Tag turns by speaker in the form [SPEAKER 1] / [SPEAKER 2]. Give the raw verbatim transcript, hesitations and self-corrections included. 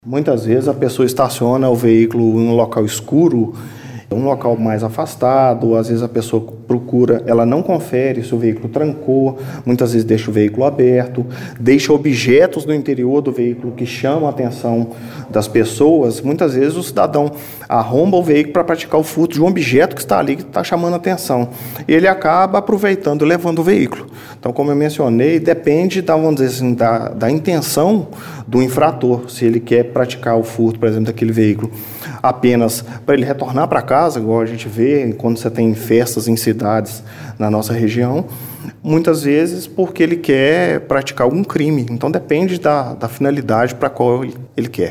[SPEAKER 1] Muitas vezes a pessoa estaciona o veículo em um local escuro, um local mais afastado, às vezes a pessoa procura, ela não confere se o veículo trancou, muitas vezes deixa o veículo aberto, deixa objetos no interior do veículo que chamam a atenção das pessoas. Muitas vezes o cidadão arromba o veículo para praticar o furto de um objeto que está ali, que está chamando a atenção. E ele acaba aproveitando e levando o veículo. Então, como eu mencionei, depende da, vamos dizer assim, da, da intenção do infrator, se ele quer praticar o furto, por exemplo, daquele veículo apenas para ele retornar para casa, igual a gente vê quando você tem festas em cidades na nossa região, muitas vezes porque ele quer praticar algum crime. Então depende da, da finalidade para qual ele quer.